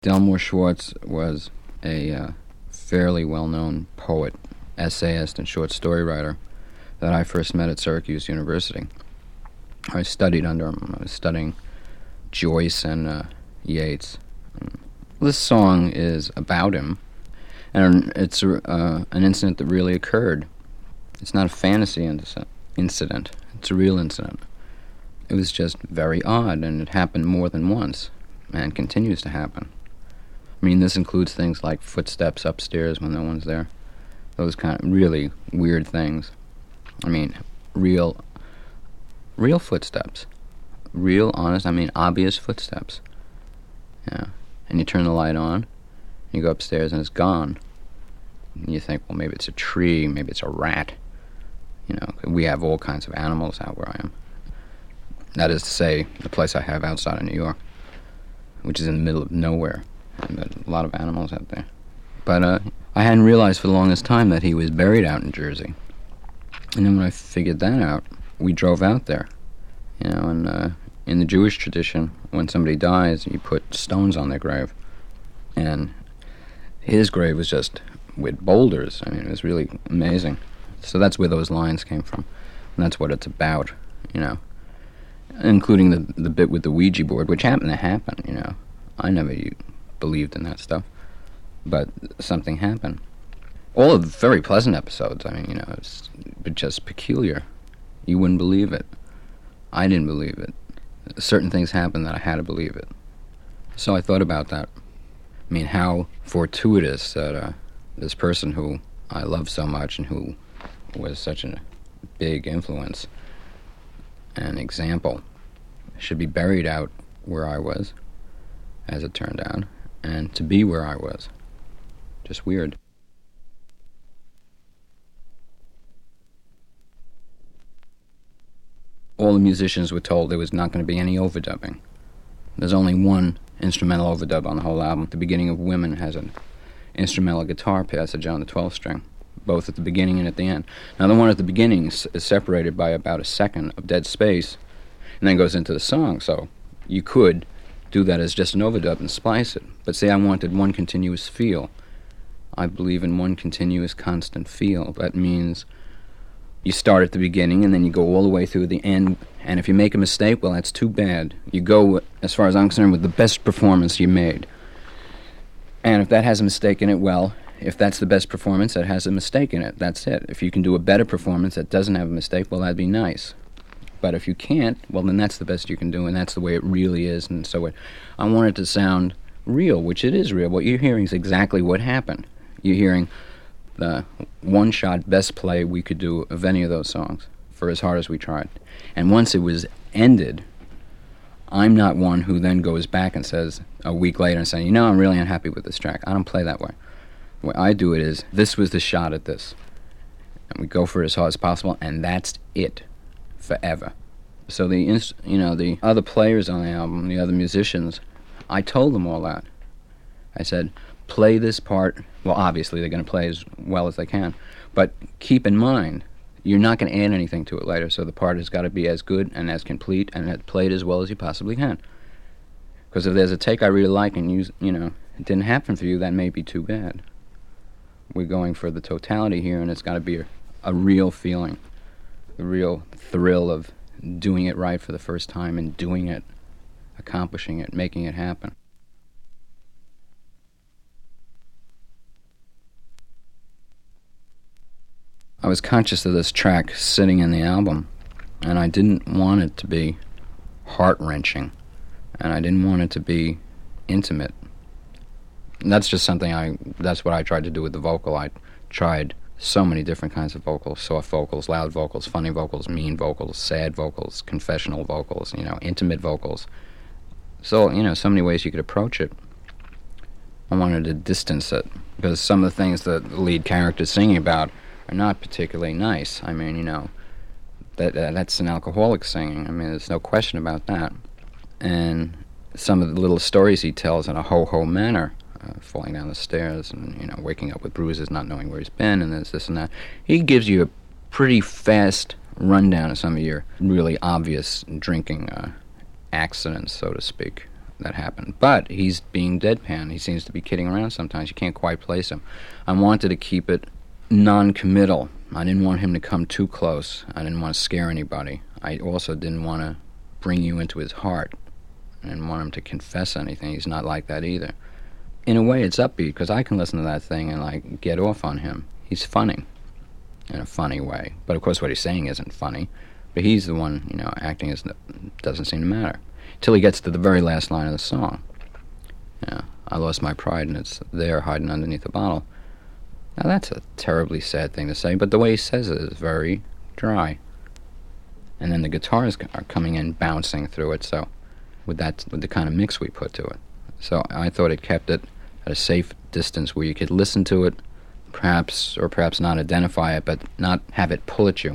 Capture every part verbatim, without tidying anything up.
Delmore Schwartz was a uh, fairly well-known poet, essayist, and short story writer that I first met at Syracuse University. I studied under him. I was studying Joyce and uh, Yeats. This song is about him, and it's uh, an incident that really occurred. It's not a fantasy incident. It's a real incident. It was just very odd, and it happened more than once, and continues to happen. I mean, this includes things like footsteps upstairs when no one's there. Those kind of really weird things. I mean, real, real footsteps. Real, honest, I mean, obvious footsteps. Yeah. And you turn the light on, you go upstairs and it's gone. And you think, well, maybe it's a tree, maybe it's a rat. You know, we have all kinds of animals out where I am. That is to say, the place I have outside of New York, which is in the middle of nowhere. And a lot of animals out there. But uh, I hadn't realized for the longest time that he was buried out in Jersey. And then when I figured that out, we drove out there. You know, and uh, in the Jewish tradition, when somebody dies, you put stones on their grave. And his grave was just with boulders. I mean, it was really amazing. So that's where those lines came from. And that's what it's about, you know. Including the the bit with the Ouija board, which happened to happen, you know. I never believed in that stuff. But something happened. All of the very pleasant episodes, I mean, you know, it's just peculiar. You wouldn't believe it. I didn't believe it. Certain things happened that I had to believe it. So I thought about that. I mean, how fortuitous that uh, this person who I love so much and who was such a big influence and example should be buried out where I was, as it turned out, and to be where I was. Just weird. All the musicians were told there was not going to be any overdubbing. There's only one instrumental overdub on the whole album. The beginning of Women has an instrumental guitar passage on the twelfth string, both at the beginning and at the end. Now, the one at the beginning is separated by about a second of dead space, and then goes into the song, so you could do that as just an overdub and splice it. But say I wanted one continuous feel. I believe in one continuous constant feel. That means you start at the beginning and then you go all the way through the end, and if you make a mistake, well, that's too bad. You go, as far as I'm concerned, with the best performance you made. And if that has a mistake in it, well, if that's the best performance that has a mistake in it, that's it. If you can do a better performance that doesn't have a mistake, well, that'd be nice. But if you can't, well, then that's the best you can do, and that's the way it really is. And so it, I want it to sound real, which it is real. What you're hearing is exactly what happened. You're hearing the one-shot best play we could do of any of those songs, for as hard as we tried. And once it was ended, I'm not one who then goes back and says a week later and saying, you know, I'm really unhappy with this track. I don't play that way. The way I do it is, this was the shot at this. And we go for it as hard as possible, and that's it. Forever. So the inst- you know the other players on the album, the other musicians, I told them all that. I said, play this part. Well, obviously they're going to play as well as they can, but keep in mind you're not going to add anything to it later. So the part has got to be as good and as complete and played as well as you possibly can. Because if there's a take I really like and you you know it didn't happen for you, that may be too bad. We're going for the totality here, and it's got to be a, a real feeling. The real thrill of doing it right for the first time and doing it, accomplishing it, making it happen. I was conscious of this track sitting in the album, and I didn't want it to be heart-wrenching, and I didn't want it to be intimate. And that's just something I, that's what I tried to do with the vocal. I tried so many different kinds of vocals, soft vocals, loud vocals, funny vocals, mean vocals, sad vocals, confessional vocals, you know, intimate vocals. So, you know, so many ways you could approach it. I wanted to distance it, because some of the things that the lead character's singing about are not particularly nice. I mean, you know, that uh, that's an alcoholic singing. I mean, there's no question about that. And some of the little stories he tells in a ho-ho manner, Uh, falling down the stairs and, you know, waking up with bruises, not knowing where he's been, and this, this, and that. He gives you a pretty fast rundown of some of your really obvious drinking uh, accidents, so to speak, that happened. But he's being deadpan. He seems to be kidding around sometimes. You can't quite place him. I wanted to keep it non-committal. I didn't want him to come too close. I didn't want to scare anybody. I also didn't want to bring you into his heart. I didn't want him to confess anything. He's not like that either. In a way, it's upbeat, because I can listen to that thing and, like, get off on him. He's funny, in a funny way. But, of course, what he's saying isn't funny. But he's the one, you know, acting as doesn't seem to matter. Till he gets to the very last line of the song. Yeah, I lost my pride, and it's there hiding underneath the bottle. Now, that's a terribly sad thing to say, but the way he says it is very dry. And then the guitars are coming in, bouncing through it, so with that, with the kind of mix we put to it. So I thought it kept it at a safe distance where you could listen to it, perhaps, or perhaps not identify it, but not have it pull at you.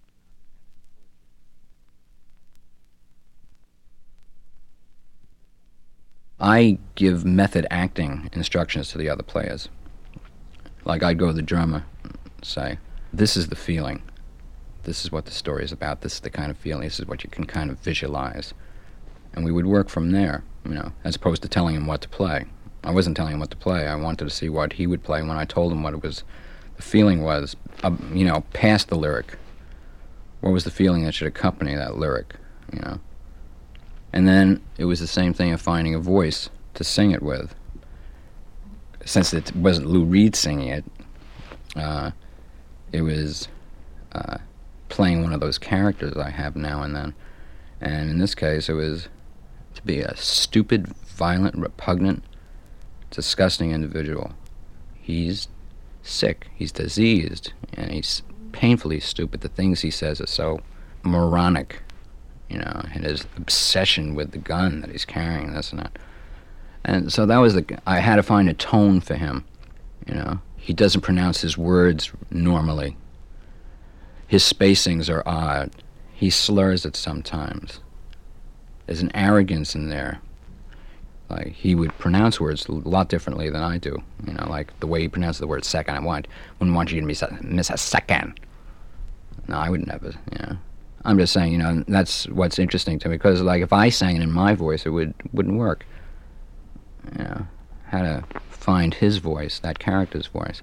I give method acting instructions to the other players. Like, I'd go to the drummer and say, this is the feeling. This is what the story is about. This is the kind of feeling. This is what you can kind of visualize. And we would work from there, you know, as opposed to telling him what to play. I wasn't telling him what to play. I wanted to see what he would play when I told him what it was, the feeling was, uh, you know, past the lyric. What was the feeling that should accompany that lyric, you know? And then it was the same thing of finding a voice to sing it with. Since it wasn't Lou Reed singing it, uh, it was uh, playing one of those characters I have now and then. And in this case, it was to be a stupid, violent, repugnant, disgusting individual. He's sick, he's diseased, and he's painfully stupid. The things he says are so moronic. You know, and his obsession with the gun that he's carrying, this and that. And so that was the, I had to find a tone for him, you know. He doesn't pronounce his words normally. His spacings are odd. He slurs it sometimes. There's an arrogance in there. Like, he would pronounce words a lot differently than I do. You know, like the way he pronounces the word second. I want, wouldn't want you to miss a, miss a second. No, I would never, you know. I'm just saying, you know, that's what's interesting to me, because, like, if I sang it in my voice, it would, wouldn't work. You know, how to find his voice, that character's voice.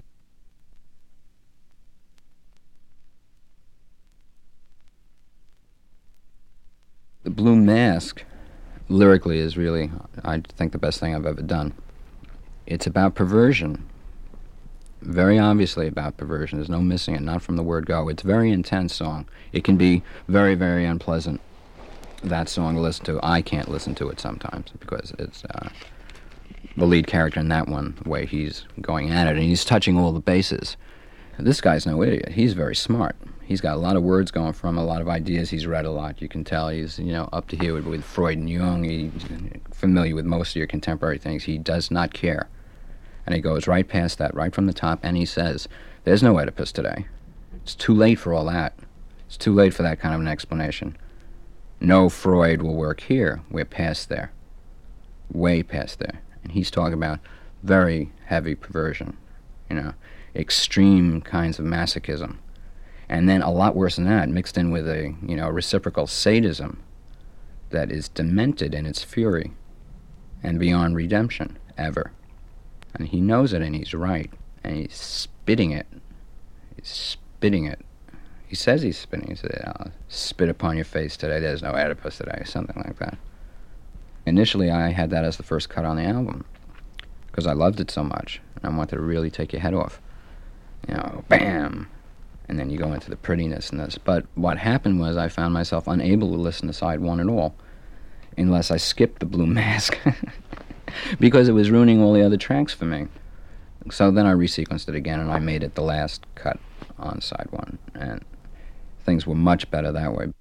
The Blue Mask, lyrically, is really, I think, the best thing I've ever done. It's about perversion. Very obviously about perversion. There's no missing it, not from the word go. It's a very intense song. It can be very, very unpleasant, that song, to listen to. I can't listen to it sometimes because it's uh, the lead character in that one, the way he's going at it, and he's touching all the bases. This guy's no idiot. He's very smart. He's got a lot of words going from him, a lot of ideas. He's read a lot. You can tell he's, you know, up to here with, with Freud and Jung. He's familiar with most of your contemporary things. He does not care. And he goes right past that, right from the top, and he says, there's no Oedipus today. It's too late for all that. It's too late for that kind of an explanation. No Freud will work here. We're past there. Way past there. And he's talking about very heavy perversion, you know, extreme kinds of masochism. And then a lot worse than that, mixed in with a, you know, reciprocal sadism that is demented in its fury and beyond redemption, ever. And he knows it, and he's right, and he's spitting it. He's spitting it. He says he's spitting. He says, I'll spit upon your face today. There's no Oedipus today, something like that. Initially, I had that as the first cut on the album because I loved it so much, and I wanted to really take your head off. You know, bam! And then you go into the prettiness in this. But what happened was I found myself unable to listen to side one at all unless I skipped the Blue Mask. Because it was ruining all the other tracks for me. So then I resequenced it again, and I made it the last cut on side one, and things were much better that way.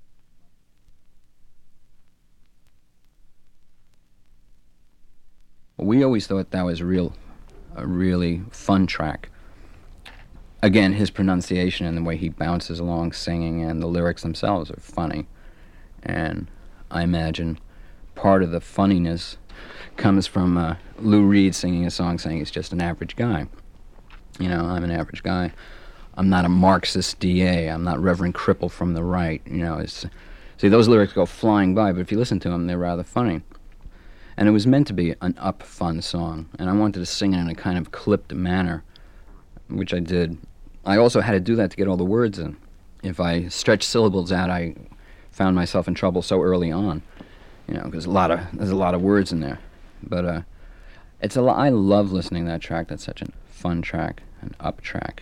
We always thought that was real, a really fun track. Again, his pronunciation and the way he bounces along singing, and the lyrics themselves are funny. And I imagine part of the funniness comes from uh, Lou Reed singing a song saying he's just an average guy. You know, I'm an average guy. I'm not a Marxist D A. I'm not Reverend Cripple from the right. You know, it's, see, those lyrics go flying by, but if you listen to them, they're rather funny. And it was meant to be an up, fun song, and I wanted to sing it in a kind of clipped manner, which I did. I also had to do that to get all the words in. If I stretched syllables out, I found myself in trouble so early on, you know, because a lot of there's a lot of words in there. But uh, it's a lo- I love listening to that track. That's such a fun track, an up track.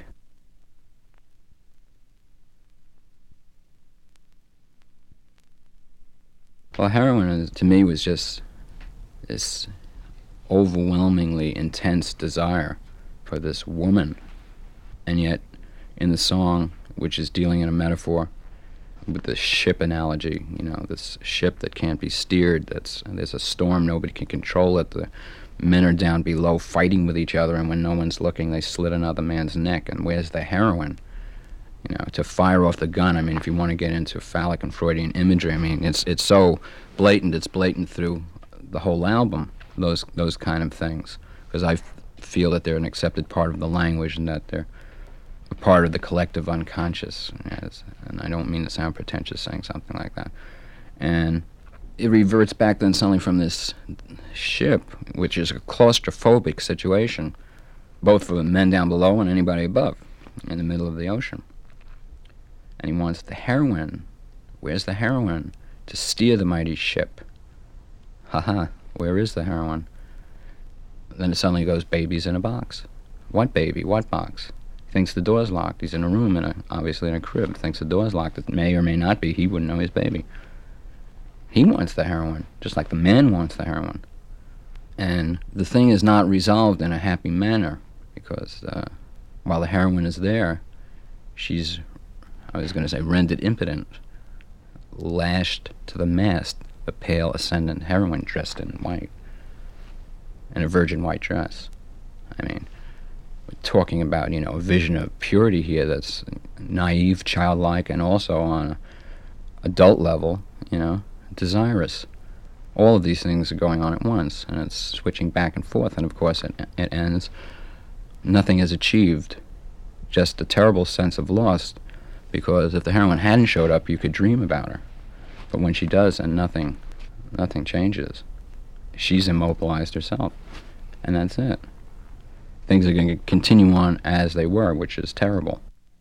Well, Heroin is, to me was just this overwhelmingly intense desire for this woman, and yet in the song, which is dealing in a metaphor with the ship analogy, you know, this ship that can't be steered, that's there's a storm, nobody can control it, the men are down below fighting with each other, and when no one's looking, they slit another man's neck, and where's the heroine? You know, to fire off the gun. I mean, if you want to get into phallic and Freudian imagery, I mean, it's it's so blatant, it's blatant through the whole album, those those kind of things, because I f- feel that they're an accepted part of the language and that they're a part of the collective unconscious. Yes, and I don't mean to sound pretentious saying something like that. And it reverts back then suddenly from this ship, which is a claustrophobic situation, both for the men down below and anybody above, in the middle of the ocean. And he wants the heroine. Where's the heroine? To steer the mighty ship. Haha, where is the heroine? Then it suddenly goes, baby's in a box. What baby? What box? He thinks the door's locked. He's in a room, in a, obviously in a crib. Thinks the door's locked. It may or may not be. He wouldn't know his baby. He wants the heroine, just like the man wants the heroine. And the thing is not resolved in a happy manner, because uh, while the heroine is there, she's, I was going to say, rendered impotent, lashed to the mast, the pale ascendant heroine dressed in white, in a virgin white dress. I mean, we're talking about, you know, a vision of purity here that's naive, childlike, and also on an adult level, you know, desirous. All of these things are going on at once, and it's switching back and forth, and of course it, it ends. Nothing is achieved, just a terrible sense of loss, because if the heroine hadn't showed up, you could dream about her. But when she does, and nothing, nothing changes, she's immobilized herself, and that's it. Things are going to continue on as they were, which is terrible.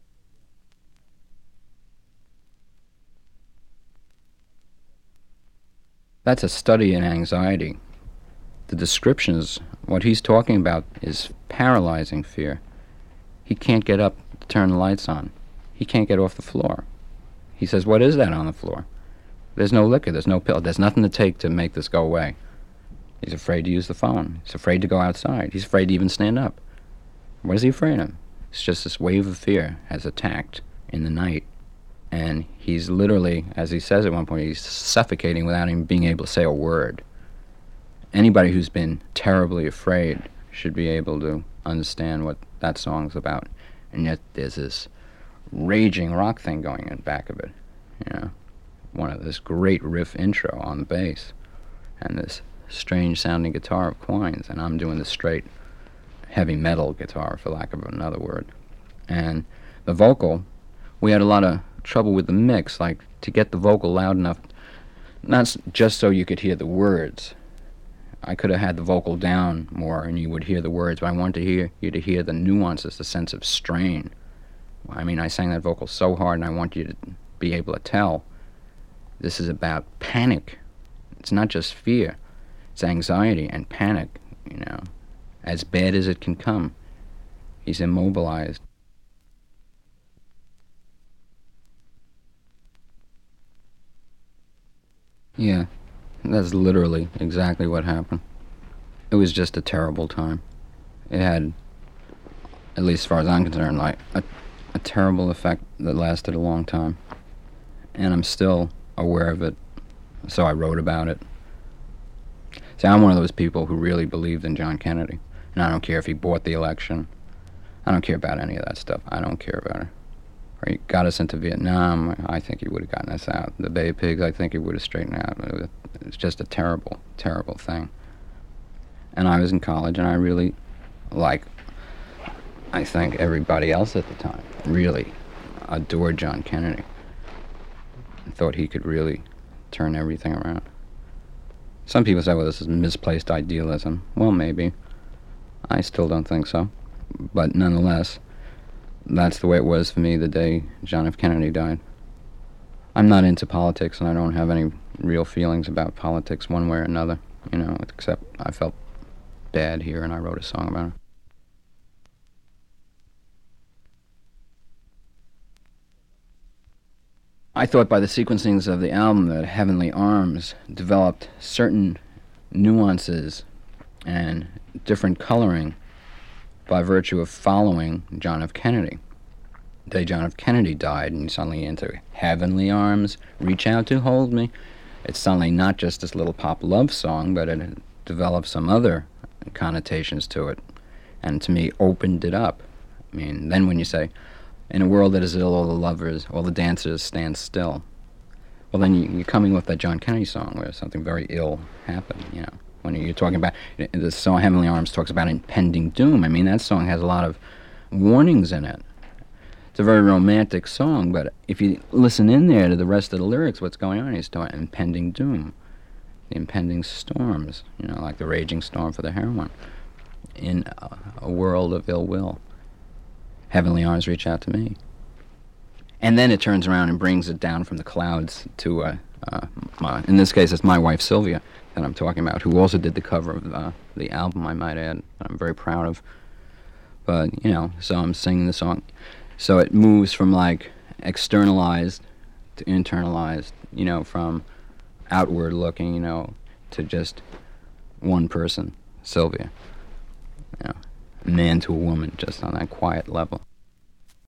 That's a study in anxiety. The descriptions, what he's talking about is paralyzing fear. He can't get up to turn the lights on. He can't get off the floor. He says, what is that on the floor? There's no liquor, there's no pill, there's nothing to take to make this go away. He's afraid to use the phone. He's afraid to go outside. He's afraid to even stand up. What is he afraid of? It's just this wave of fear has attacked in the night. And he's literally, as he says at one point, he's suffocating without even being able to say a word. Anybody who's been terribly afraid should be able to understand what that song's about. And yet there's this raging rock thing going in back of it, you know, one of this great riff intro on the bass, and this strange sounding guitar of Quine's, and I'm doing the straight heavy metal guitar, for lack of another word. And the vocal, we had a lot of trouble with the mix, like to get the vocal loud enough, not just so you could hear the words. I could have had the vocal down more and you would hear the words, but I wanted to hear you to hear the nuances, the sense of strain. I mean, I sang that vocal so hard, and I want you to be able to tell this is about panic. It's not just fear. It's anxiety and panic, you know, as bad as it can come. He's immobilized. Yeah, that's literally exactly what happened. It was just a terrible time. It had, at least as far as I'm concerned, like a, a terrible effect that lasted a long time. And I'm still aware of it, so I wrote about it. See, I'm one of those people who really believed in John Kennedy, and I don't care if he bought the election. I don't care about any of that stuff. I don't care about it. Or he got us into Vietnam, I think he would have gotten us out. The Bay of Pigs, I think he would have straightened out. It was, it was just a terrible, terrible thing. And I was in college, and I really, like, I think everybody else at the time, really adored John Kennedy. I thought he could really turn everything around. Some people say, well, this is misplaced idealism. Well, maybe. I still don't think so. But nonetheless, that's the way it was for me the day John F. Kennedy died. I'm not into politics, and I don't have any real feelings about politics one way or another, you know, except I felt bad here, and I wrote a song about it. I thought by the sequencings of the album that Heavenly Arms developed certain nuances and different coloring by virtue of following John F. Kennedy. The day John F. Kennedy died, and suddenly into Heavenly Arms, Reach Out to Hold Me. It's suddenly not just this little pop love song, but it developed some other connotations to it, and to me opened it up. I mean, then when you say, in a world that is ill, all the lovers, all the dancers stand still, well, then you, you're coming with that John Kennedy song where something very ill happened, you know. When you're talking about, the song Heavenly Arms talks about impending doom. I mean, that song has a lot of warnings in it. It's a very romantic song, but if you listen in there to the rest of the lyrics, what's going on, he's talking impending doom, the impending storms, you know, like the raging storm for the heroine, in a, a world of ill will. Heavenly Arms Reach Out to Me. And then it turns around and brings it down from the clouds to, uh, uh, my, in this case, it's my wife Sylvia that I'm talking about, who also did the cover of uh, the album, I might add, that I'm very proud of. But, you know, so I'm singing the song. So it moves from, like, externalized to internalized, you know, from outward looking, you know, to just one person, Sylvia. You know, man to a woman, just on that quiet level.